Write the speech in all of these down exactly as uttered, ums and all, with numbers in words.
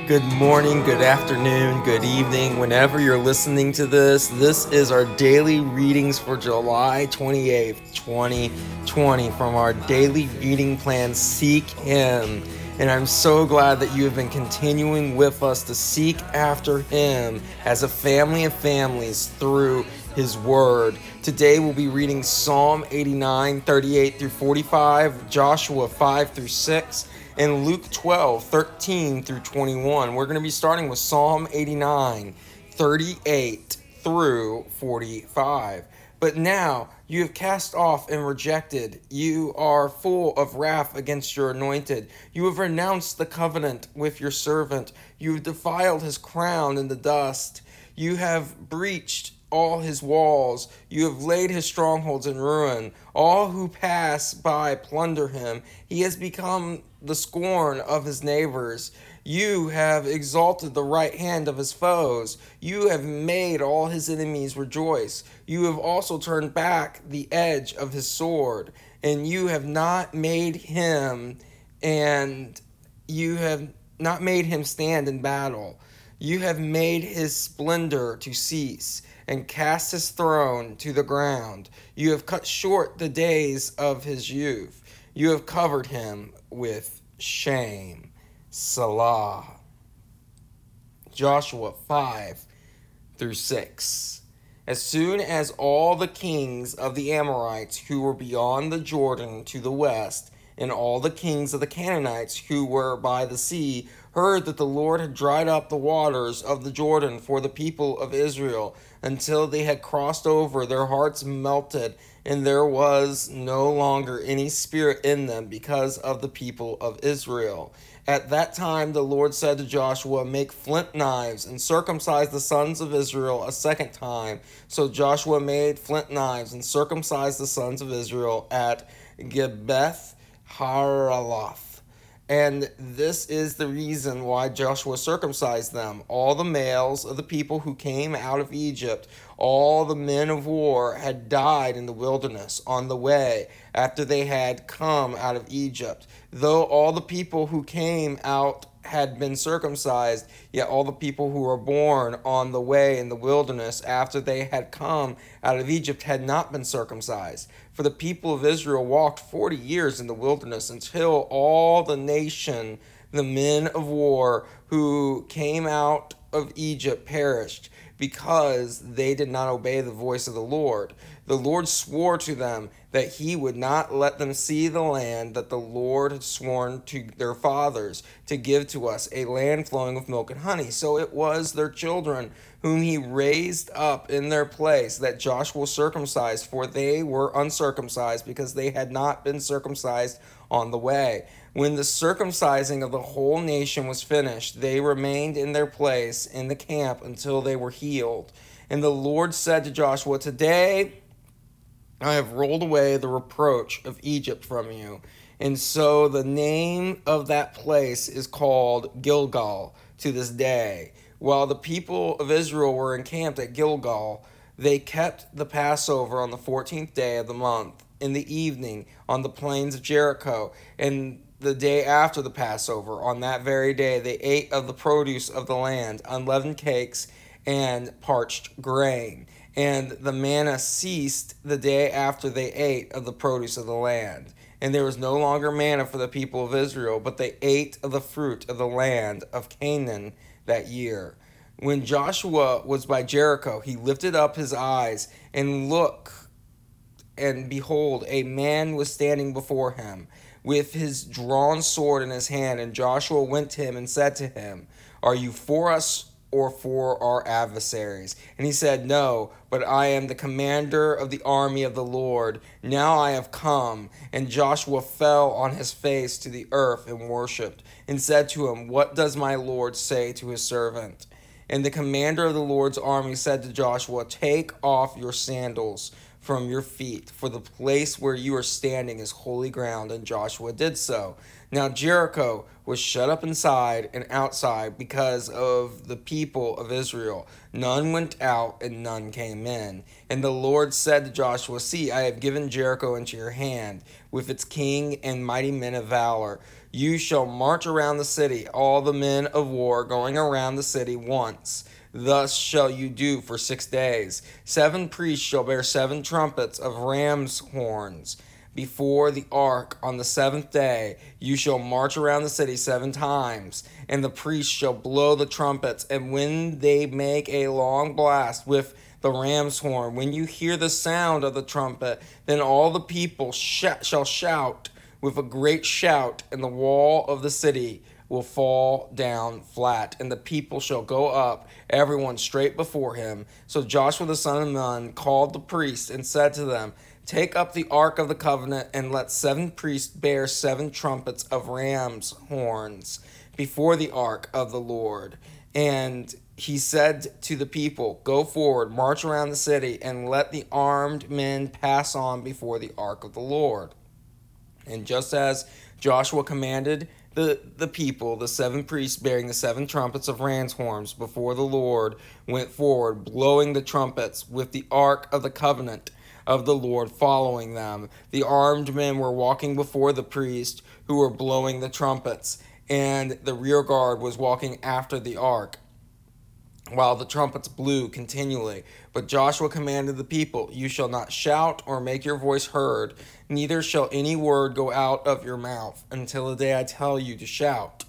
Good morning, good afternoon, good evening, whenever you're listening to this. This is our daily readings for July twenty-eighth, twenty twenty from our daily reading plan, Seek Him. And I'm so glad that you have been continuing with us to seek after Him as a family of families through His Word. Today we'll be reading Psalm eighty-nine, thirty-eight through forty-five, Joshua five through six, and Luke twelve, thirteen through twenty-one. We're going to be starting with Psalm eighty-nine, thirty-eight through forty-five. But now you have cast off and rejected. You are full of wrath against your anointed. You have renounced the covenant with your servant. You have defiled his crown in the dust. You have breached all his walls. You have laid his strongholds in ruin. All who pass by plunder him. He has become the scorn of his neighbors. You have exalted the right hand of his foes. You have made all his enemies rejoice. You have also turned back the edge of his sword, and you have not made him and you have not made him stand in battle. You have made his splendor to cease and cast his throne to the ground. You have cut short the days of his youth. You have covered him with shame. Salah. Joshua five through six. As soon as all the kings of the Amorites who were beyond the Jordan to the west, and all the kings of the Canaanites who were by the sea, heard that the Lord had dried up the waters of the Jordan for the people of Israel, until they had crossed over, their hearts melted, and there was no longer any spirit in them because of the people of Israel. At that time the Lord said to Joshua, "Make flint knives and circumcise the sons of Israel a second time." So Joshua made flint knives and circumcised the sons of Israel at Gebeth Haraloth. And this is the reason why Joshua circumcised them. All the males of the people who came out of Egypt, all the men of war, had died in the wilderness on the way after they had come out of Egypt. Though all the people who came out had been circumcised, yet all the people who were born on the way in the wilderness after they had come out of Egypt had not been circumcised. For the people of Israel walked forty years in the wilderness until all the nation, the men of war who came out of Egypt, perished, because they did not obey the voice of the Lord. The Lord swore to them that he would not let them see the land that the Lord had sworn to their fathers to give to us, a land flowing with milk and honey. So it was their children whom he raised up in their place that Joshua circumcised, for they were uncircumcised because they had not been circumcised on the way. When the circumcising of the whole nation was finished, they remained in their place in the camp until they were healed. And the Lord said to Joshua, "Today I have rolled away the reproach of Egypt from you." And so the name of that place is called Gilgal to this day. While the people of Israel were encamped at Gilgal, they kept the Passover on the fourteenth day of the month in the evening on the plains of Jericho. And the day after the Passover, on that very day, they ate of the produce of the land, unleavened cakes and parched grain. And the manna ceased the day after they ate of the produce of the land. And there was no longer manna for the people of Israel, but they ate of the fruit of the land of Canaan that year. When Joshua was by Jericho, he lifted up his eyes and looked, and behold, a man was standing before him with his drawn sword in his hand. And Joshua went to him and said to him, "Are you for us or for our adversaries?" And he said, "No, but I am the commander of the army of the Lord. Now I have come." And Joshua fell on his face to the earth and worshipped, and said to him, "What does my Lord say to his servant?" And the commander of the Lord's army said to Joshua, "Take off your sandals from your feet, for the place where you are standing is holy ground." And Joshua did so. Now Jericho was shut up inside and outside because of the people of Israel. None went out and none came in. And the Lord said to Joshua, "See, I have given Jericho into your hand, with its king and mighty men of valor. You shall march around the city, all the men of war going around the city once. Thus shall you do for six days. Seven priests shall bear seven trumpets of ram's horns before the ark on the seventh day. You shall march around the city seven times, and the priests shall blow the trumpets. And when they make a long blast with the ram's horn, when you hear the sound of the trumpet, then all the people sh- shall shout with a great shout, and the wall of the city will fall down flat, and the people shall go up, everyone straight before him. So Joshua the son of Nun called the priests and said to them, Take up the ark of the covenant, and let seven priests bear seven trumpets of ram's horns before the ark of the Lord. And he said to the people, Go forward, march around the city, and let the armed men pass on before the ark of the Lord. And just as Joshua commanded the, the people, the seven priests bearing the seven trumpets of ram's horns before the Lord went forward, blowing the trumpets, with the ark of the covenant of the Lord following them. The armed men were walking before the priest who were blowing the trumpets, and the rear guard was walking after the ark, while the trumpets blew continually. But Joshua commanded the people, You shall not shout or make your voice heard, neither shall any word go out of your mouth until the day I tell you to shout.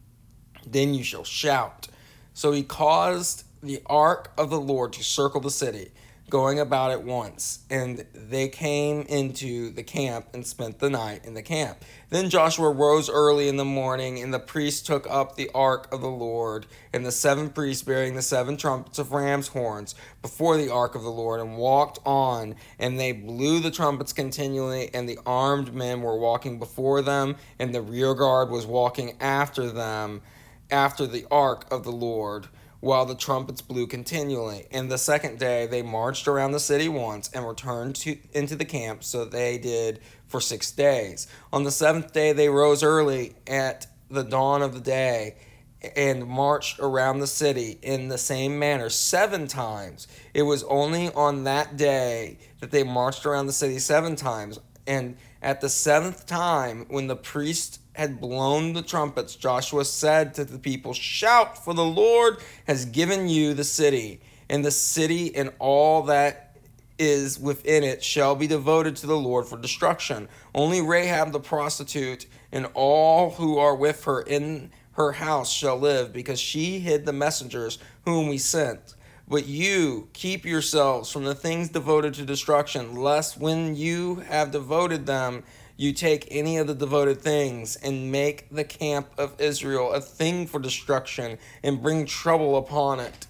Then you shall shout. So he caused the ark of the Lord to circle the city, going about it once, and they came into the camp and spent the night in the camp. Then Joshua rose early in the morning, and the priests took up the ark of the Lord, and the seven priests bearing the seven trumpets of ram's horns before the ark of the Lord, and walked on, and they blew the trumpets continually, and the armed men were walking before them, and the rear guard was walking after them, after the ark of the Lord, while the trumpets blew continually. And the second day they marched around the city once and returned to, into the camp, so they did for six days. On the seventh day they rose early at the dawn of the day and marched around the city in the same manner seven times. It was only on that day that they marched around the city seven times. And at the seventh time, when the priest had blown the trumpets, Joshua said to the people, Shout, for the Lord has given you the city, and the city and all that is within it shall be devoted to the Lord for destruction. Only Rahab the prostitute and all who are with her in her house shall live, because she hid the messengers whom we sent. But you keep yourselves from the things devoted to destruction, lest when you have devoted them, you take any of the devoted things and make the camp of Israel a thing for destruction and bring trouble upon it.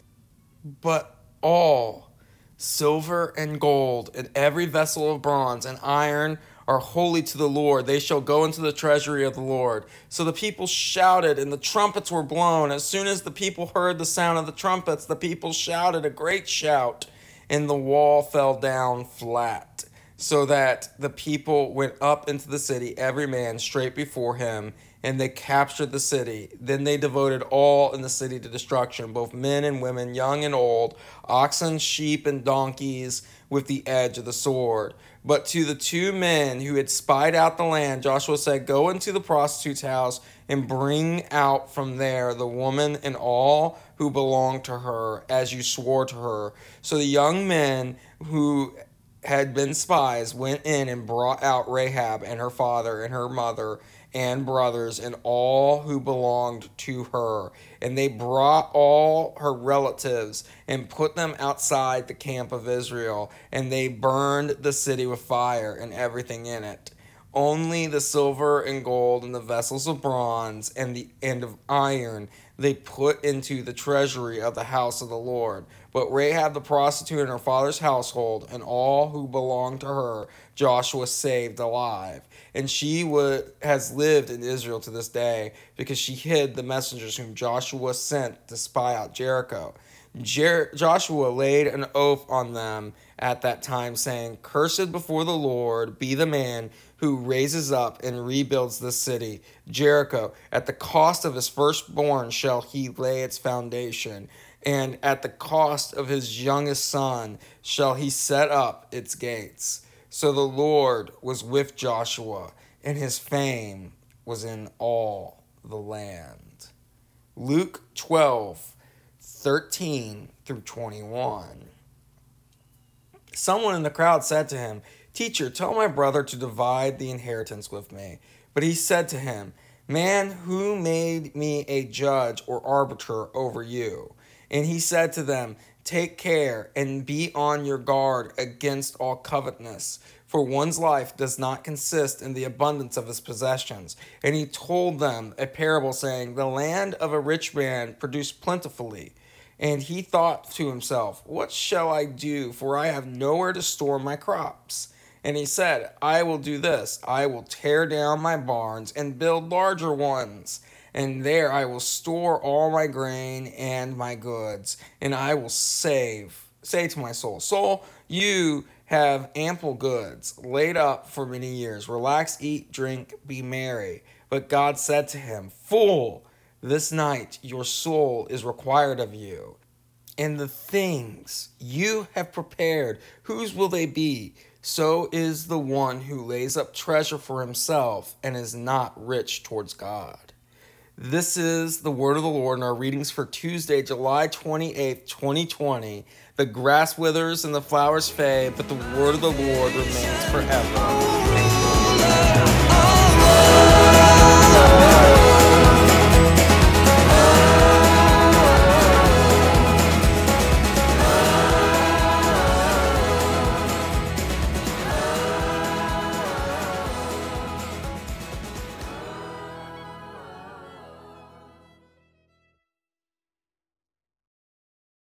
But all silver and gold and every vessel of bronze and iron are holy to the Lord. They shall go into the treasury of the Lord. So the people shouted, and the trumpets were blown. As soon as the people heard the sound of the trumpets, the people shouted a great shout, and the wall fell down flat, so that the people went up into the city, every man straight before him, and they captured the city. Then they devoted all in the city to destruction, both men and women, young and old, oxen, sheep, and donkeys, with the edge of the sword. But to the two men who had spied out the land, Joshua said, Go into the prostitute's house and bring out from there the woman and all who belong to her, as you swore to her. So the young men who had been spies went in and brought out Rahab and her father and her mother and brothers and all who belonged to her. And they brought all her relatives and put them outside the camp of Israel. And they burned the city with fire and everything in it. Only the silver and gold and the vessels of bronze and the end of iron they put into the treasury of the house of the Lord. But Rahab the prostitute and her father's household and all who belonged to her, Joshua saved alive. And she would, has lived in Israel to this day, because she hid the messengers whom Joshua sent to spy out Jericho. Jer- Joshua laid an oath on them at that time, saying, Cursed before the Lord be the man who raises up and rebuilds this city, Jericho. At the cost of his firstborn shall he lay its foundation, and at the cost of his youngest son shall he set up its gates. So the Lord was with Joshua, and his fame was in all the land. Luke twelve, thirteen through twenty-one. Someone in the crowd said to him, "Teacher, tell my brother to divide the inheritance with me." But he said to him, "Man, who made me a judge or arbiter over you?" And he said to them, "Take care and be on your guard against all covetousness, for one's life does not consist in the abundance of his possessions." And he told them a parable, saying, "The land of a rich man produced plentifully. And he thought to himself, 'What shall I do? For I have nowhere to store my crops.' And he said, 'I will do this. I will tear down my barns and build larger ones. And there I will store all my grain and my goods. And I will save, say to my soul, Soul, you have ample goods laid up for many years. Relax, eat, drink, be merry.' But God said to him, 'Fool, this night your soul is required of you. And the things you have prepared, whose will they be? So is the one who lays up treasure for himself and is not rich towards God.'" This is the word of the Lord in our readings for Tuesday, July twenty-eighth, twenty twenty. The grass withers and the flowers fade, but the word of the Lord remains forever. Amen.